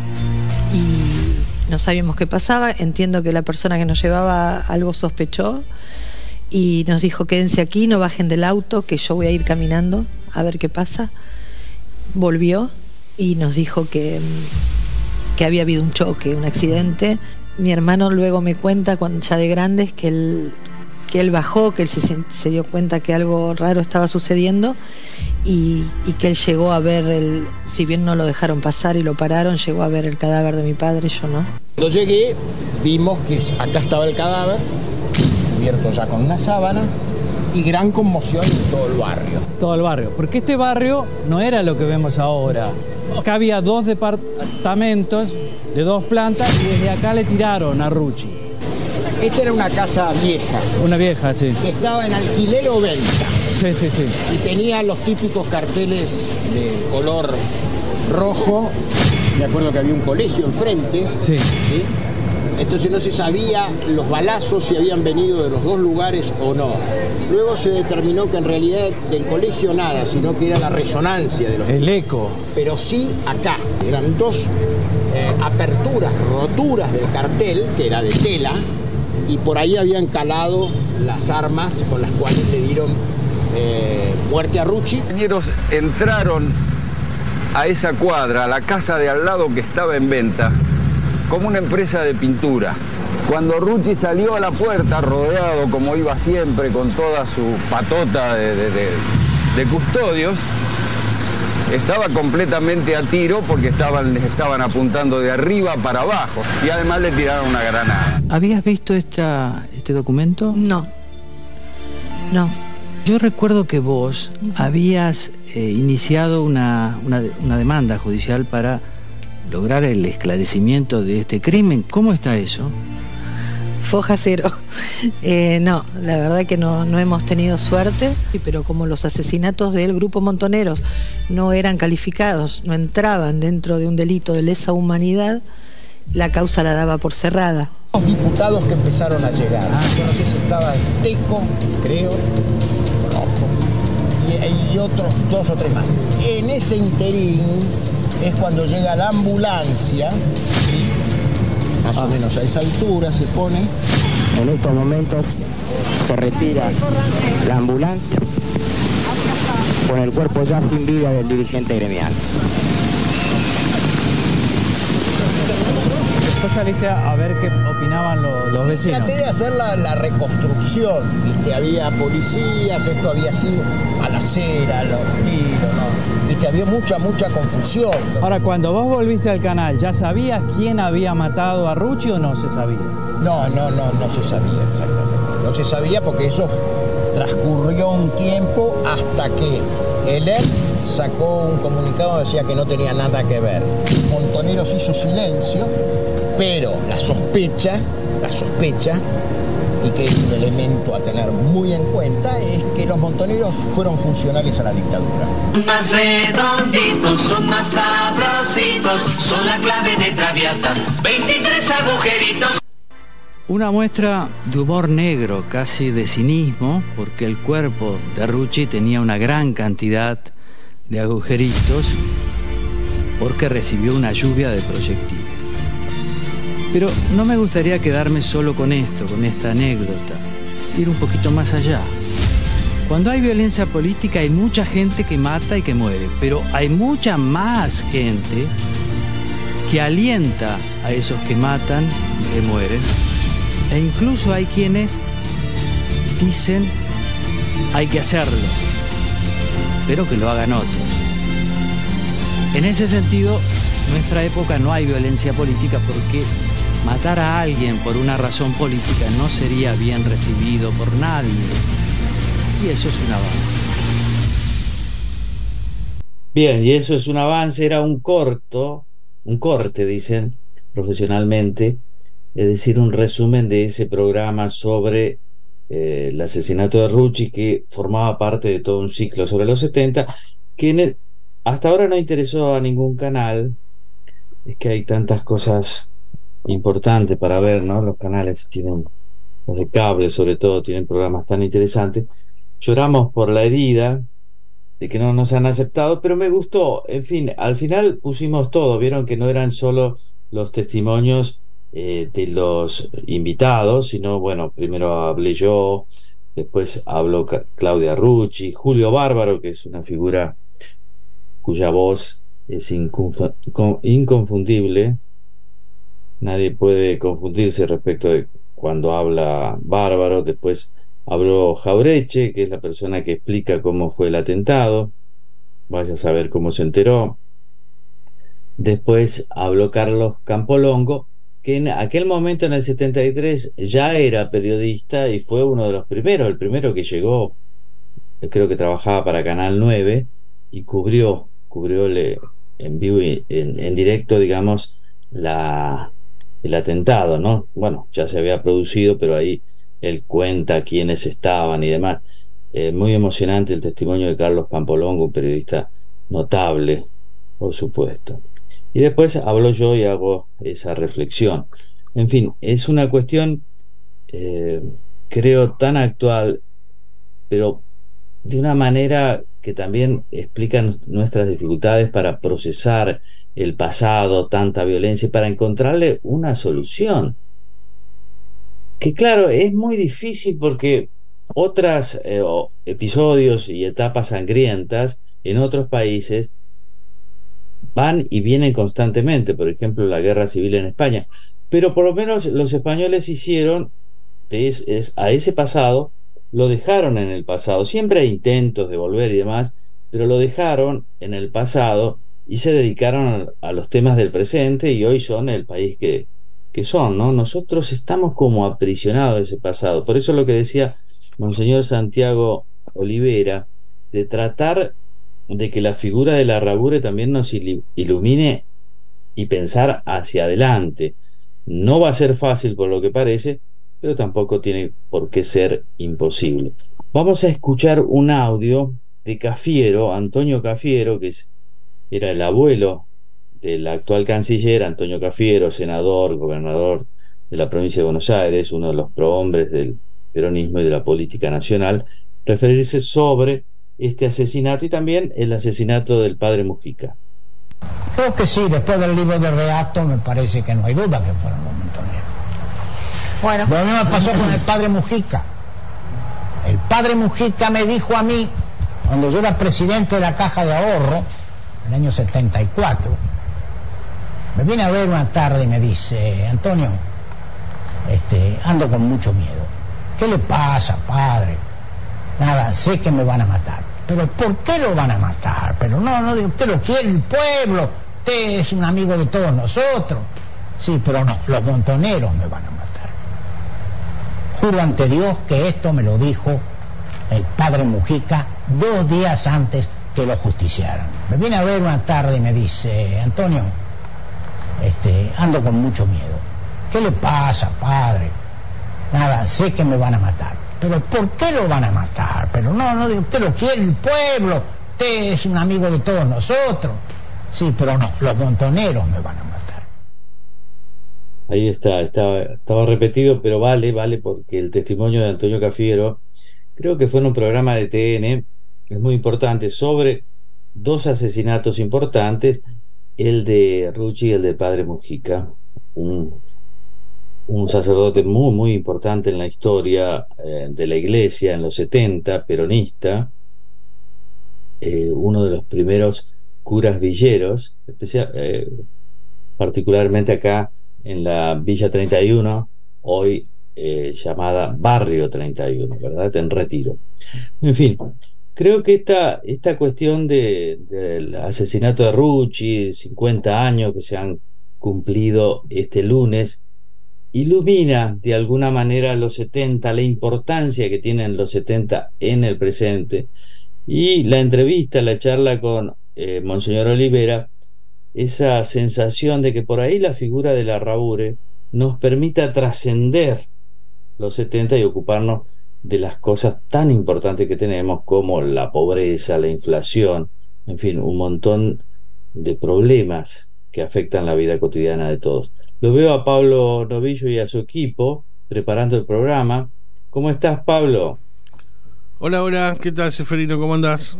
y no sabíamos qué pasaba. Entiendo que la persona que nos llevaba algo sospechó y nos dijo: quédense aquí, no bajen del auto, que yo voy a ir caminando a ver qué pasa. Volvió y nos dijo que, que había habido un choque, un accidente. Mi hermano luego me cuenta, cuando, ya de grandes, que él, que él bajó, que él se, se dio cuenta que algo raro estaba sucediendo y, y que él llegó a ver, el, si bien no lo dejaron pasar y lo pararon, llegó a ver el cadáver de mi padre, yo no. Cuando llegué, vimos que acá estaba el cadáver, cubierto ya con una sábana, y gran conmoción en todo el barrio. Todo el barrio, porque este barrio no era lo que vemos ahora. Acá había dos departamentos de dos plantas y desde acá le tiraron a Rucci. Esta era una casa vieja. Una vieja, sí. Que estaba en alquiler o venta. Sí, sí, sí. Y tenía los típicos carteles de color rojo. Me acuerdo que había un colegio enfrente. Sí. ¿Sí? Entonces no se sabía los balazos si habían venido de los dos lugares o no. Luego se determinó que en realidad del colegio nada, sino que era la resonancia de los... El eco. Pero sí acá. Eran dos eh, aperturas, roturas del cartel, que era de tela, y por ahí habían calado las armas con las cuales le dieron eh, muerte a Rucci. Los compañeros entraron a esa cuadra, a la casa de al lado que estaba en venta, como una empresa de pintura. Cuando Rucci salió a la puerta, rodeado como iba siempre, con toda su patota de, de, de, de custodios, estaba completamente a tiro porque estaban, les estaban apuntando de arriba para abajo y además le tiraron una granada. ¿Habías visto esta, este documento? No. No. Yo recuerdo que vos habías eh, iniciado una, una, una demanda judicial para lograr el esclarecimiento de este crimen. ¿Cómo está eso? Foja cero. Eh, no, la verdad que no, no hemos tenido suerte, pero como los asesinatos del grupo Montoneros no eran calificados, no entraban dentro de un delito de lesa humanidad, la causa la daba por cerrada. Los diputados que empezaron a llegar, yo no sé si estaba Teco, creo, y, y otros dos o tres más. En ese interín es cuando llega la ambulancia, ¿sí? Más o menos a esa altura se pone. En estos momentos se retira la ambulancia con el cuerpo ya sin vida del dirigente gremial. Después saliste a ver qué opinaban los, los vecinos. Traté de hacer la, la reconstrucción, ¿viste? Había policías, esto había sido a la acera, los tiros, ¿no? ¿Viste? Había mucha, mucha confusión. Ahora, cuando vos volviste al canal, ¿ya sabías quién había matado a Rucci o no se sabía? No, no, no, no se sabía exactamente. No se sabía porque eso transcurrió un tiempo hasta que el E R sacó un comunicado que decía que no tenía nada que ver. Montoneros hizo silencio, pero la sospecha, la sospecha, y que es un elemento a tener muy en cuenta, es que los montoneros fueron funcionales a la dictadura. Más redonditos, son más sabrositos, son la clave de Traviata, veintitrés agujeritos. Una muestra de humor negro, casi de cinismo, porque el cuerpo de Rucci tenía una gran cantidad de agujeritos porque recibió una lluvia de proyectiles. Pero no me gustaría quedarme solo con esto, con esta anécdota, ir un poquito más allá. Cuando hay violencia política hay mucha gente que mata y que muere, pero hay mucha más gente que alienta a esos que matan y que mueren. E incluso hay quienes dicen hay que hacerlo, pero que lo hagan otros. En ese sentido, en nuestra época no hay violencia política porque matar a alguien por una razón política no sería bien recibido por nadie. Y eso es un avance. Bien, y eso es un avance, era un corto, un corte, dicen profesionalmente, es decir, un resumen de ese programa sobre eh, el asesinato de Rucci, que formaba parte de todo un ciclo sobre los setenta, que en el, hasta ahora no interesó a ningún canal, es que hay tantas cosas importantes para ver, ¿no? Los canales tienen, los de cable sobre todo, tienen programas tan interesantes. Lloramos por la herida de que no nos han aceptado, pero me gustó. En fin, al final pusimos todo. Vieron que no eran solo los testimonios eh, de los invitados, sino, bueno, primero hablé yo, después habló Claudia Rucci, Julio Bárbaro, que es una figura cuya voz es inconfundible. Nadie puede confundirse respecto de cuando habla Bárbaro. Después habló Jaureche, que es la persona que explica cómo fue el atentado. Vaya a saber cómo se enteró. Después habló Carlos Campolongo, que en aquel momento, en el setenta y tres, ya era periodista y fue uno de los primeros, el primero que llegó, creo que trabajaba para Canal nueve, y cubrió, cubrió en vivo y en, en directo, digamos, la, el atentado, ¿no? Bueno, ya se había producido, pero ahí él cuenta quiénes estaban y demás. Eh, muy emocionante el testimonio de Carlos Campolongo, un periodista notable, por supuesto. Y después hablo yo y hago esa reflexión. En fin, es una cuestión, eh, creo, tan actual, pero de una manera que también explica nuestras dificultades para procesar el pasado, tanta violencia, para encontrarle una solución. Que claro, es muy difícil porque otros eh, episodios y etapas sangrientas en otros países van y vienen constantemente, por ejemplo la guerra civil en España, pero por lo menos los españoles hicieron de es, es, a ese pasado, lo dejaron en el pasado. Siempre hay intentos de volver y demás, pero lo dejaron en el pasado y se dedicaron a, a los temas del presente, y hoy son el país que, que son, ¿no? Nosotros estamos como aprisionados de ese pasado. Por eso lo que decía Monseñor Santiago Olivera, de tratar de que la figura de Larrabure también nos ilumine y pensar hacia adelante. No va a ser fácil por lo que parece, pero tampoco tiene por qué ser imposible. Vamos a escuchar un audio de Cafiero, Antonio Cafiero, que es, era el abuelo del actual canciller, Antonio Cafiero, senador, gobernador de la provincia de Buenos Aires, uno de los prohombres del peronismo y de la política nacional, referirse sobre este asesinato y también el asesinato del padre Mujica. Creo que sí, después del libro de Reato me parece que no hay duda que fueron los montoneros. Bueno, lo mismo me pasó con el padre Mujica. El padre Mujica me dijo a mí, cuando yo era presidente de la Caja de Ahorro, en el año setenta y cuatro, me viene a ver una tarde y me dice: Antonio, este, ando con mucho miedo. ¿Qué le pasa, padre? Nada, sé que me van a matar. ¿Pero por qué lo van a matar? Pero no, no, usted lo quiere el pueblo, usted es un amigo de todos nosotros. Sí, pero no, los montoneros me van a matar. Juro ante Dios que esto me lo dijo el padre Mujica dos días antes que lo justiciaran. Me viene a ver una tarde y me dice: Antonio, este, ando con mucho miedo. ¿Qué le pasa, padre? Nada, sé que me van a matar. ¿Pero por qué lo van a matar? Pero no, no, usted lo quiere el pueblo, usted es un amigo de todos nosotros. Sí, pero no, los montoneros me van a matar. Ahí está, estaba, estaba repetido, pero vale, vale, porque el testimonio de Antonio Cafiero, creo que fue en un programa de T N, es muy importante, sobre dos asesinatos importantes, el de Rucci y el del padre Mujica, un un sacerdote muy muy importante en la historia eh, de la iglesia en los setenta, peronista, eh, uno de los primeros curas villeros, especial, eh, particularmente acá en la Villa treinta y uno, hoy eh, llamada Barrio treinta y uno, ¿verdad? En Retiro. En fin, creo que esta, esta cuestión de, del asesinato de Rucci, cincuenta años que se han cumplido este lunes, ilumina de alguna manera los setenta, la importancia que tienen los setenta en el presente, y la entrevista, la charla con eh, Monseñor Olivera, esa sensación de que por ahí la figura de Larrabure nos permita trascender los setenta y ocuparnos de las cosas tan importantes que tenemos, como la pobreza, la inflación, en fin, un montón de problemas que afectan la vida cotidiana de todos. Lo veo a Pablo Novillo y a su equipo preparando el programa. ¿Cómo estás, Pablo? Hola, hola, ¿qué tal, Seferino? ¿Cómo andás?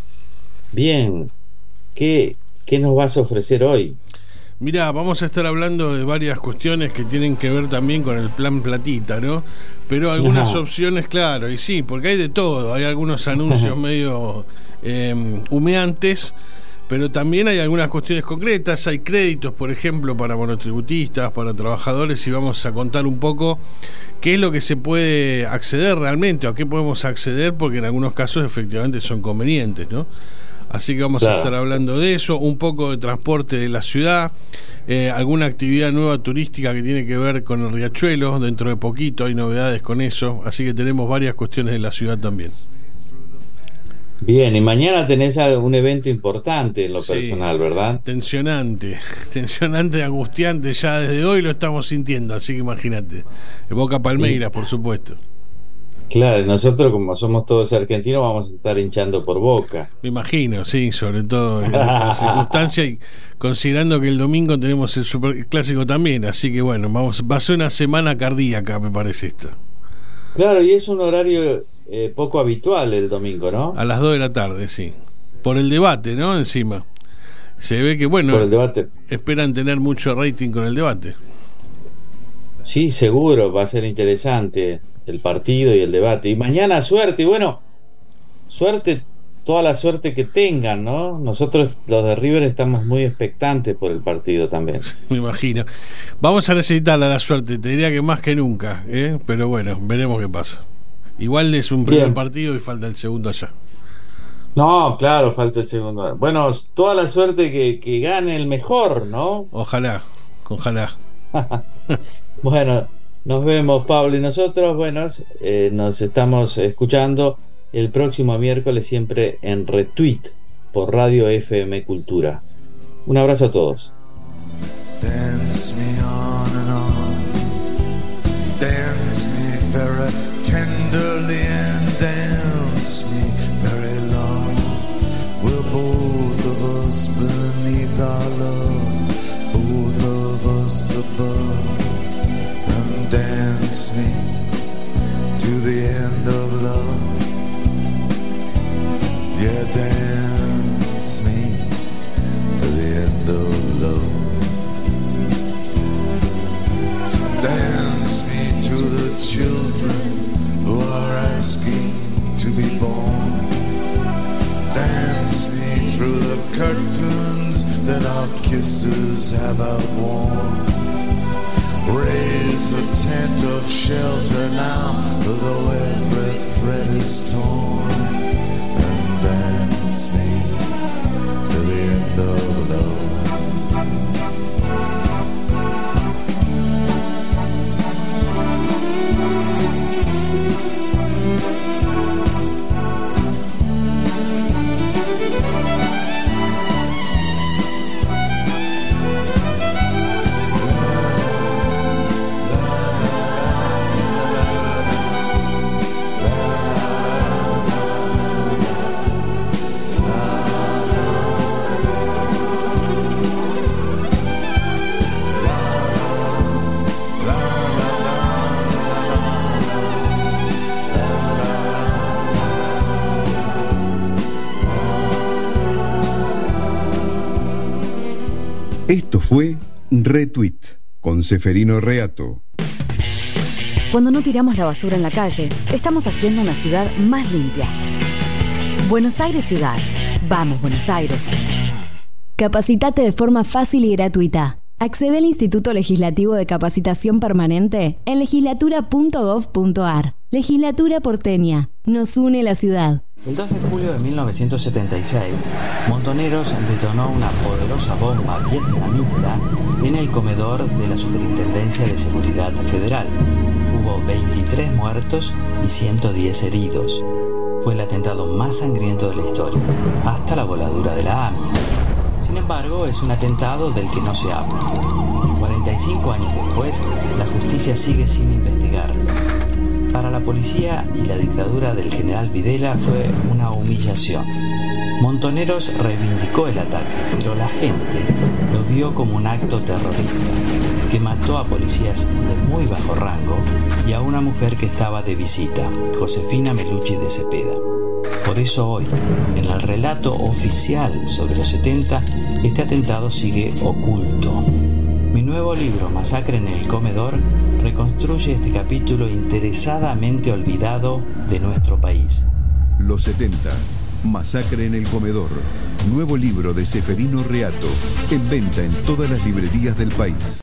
Bien. ¿Qué, qué nos vas a ofrecer hoy? Mirá, vamos a estar hablando de varias cuestiones que tienen que ver también con el plan Platita, ¿no? Pero algunas Ajá. opciones, claro, y sí, porque hay de todo. Hay algunos anuncios medio eh, humeantes, pero también hay algunas cuestiones concretas. Hay créditos, por ejemplo, para monotributistas, para trabajadores, y vamos a contar un poco qué es lo que se puede acceder realmente, o a qué podemos acceder, porque en algunos casos efectivamente son convenientes, ¿no? Así que vamos claro. a estar hablando de eso, un poco de transporte de la ciudad, eh, alguna actividad nueva turística que tiene que ver con el riachuelo. Dentro de poquito hay novedades con eso, así que tenemos varias cuestiones de la ciudad también. Bien, y mañana tenés un evento importante en lo sí, personal, ¿verdad? Tensionante, tensionante, angustiante, ya desde hoy lo estamos sintiendo, así que imagínate. Boca Palmeiras, sí. por supuesto. Claro, nosotros como somos todos argentinos vamos a estar hinchando por Boca. Me imagino, sí, sobre todo en esta circunstancia, y considerando que el domingo tenemos el Superclásico también, así que bueno, vamos, va a ser una semana cardíaca, me parece esta. Claro, y es un horario eh, poco habitual el domingo, ¿no? A las dos de la tarde, sí. Por el debate, ¿no? Encima. Se ve que, bueno, por el debate. Esperan tener mucho rating con el debate. Sí, seguro, va a ser interesante el partido y el debate. Y mañana suerte, y bueno, suerte, toda la suerte que tengan, ¿no? Nosotros los de River estamos muy expectantes por el partido también. Me imagino. Vamos a necesitar la suerte, te diría que más que nunca, ¿eh? Pero bueno, veremos qué pasa. Igual es un primer Bien. partido y falta el segundo allá. No, claro, falta el segundo. Bueno, toda la suerte que, que gane el mejor, ¿no? Ojalá, ojalá. Bueno, nos vemos, Pablo, y nosotros, bueno, eh, nos estamos escuchando el próximo miércoles, siempre en Retweet por Radio F M Cultura. Un abrazo a todos. Dance me on and on, dance me very tenderly and dance me very long. We're both of us beneath our love, both of us above. Dance me to the end of love. Yeah, dance me to the end of love. Dance me to the children who are asking to be born. Dance me through the curtains that our kisses have outworn. Raise a tent of shelter now, though every thread is torn. And dance me to the end of love. Esto fue Retweet con Seferino Reato. Cuando no tiramos la basura en la calle, estamos haciendo una ciudad más limpia. Buenos Aires Ciudad. Vamos, Buenos Aires. Capacitate de forma fácil y gratuita. Accede al Instituto Legislativo de Capacitación Permanente en legislatura punto gov punto ar. Legislatura porteña. Nos une la ciudad. El dos de julio de mil novecientos setenta y seis, Montoneros detonó una poderosa bomba vietnamita en el comedor de la Superintendencia de Seguridad Federal. Hubo veintitrés muertos y ciento diez heridos. Fue el atentado más sangriento de la historia, hasta la voladura de la A M I. Sin embargo, es un atentado del que no se habla. cuarenta y cinco años después, la justicia sigue sin investigar. Para la policía y la dictadura del general Videla fue una humillación. Montoneros reivindicó el ataque, pero la gente lo vio como un acto terrorista que mató a policías de muy bajo rango y a una mujer que estaba de visita, Josefina Melucci de Cepeda. Por eso hoy, en el relato oficial sobre los setenta, este atentado sigue oculto. Mi nuevo libro, Masacre en el Comedor, reconstruye este capítulo interesadamente olvidado de nuestro país. Los setenta. Masacre en el Comedor. Nuevo libro de Ceferino Reato. En venta en todas las librerías del país.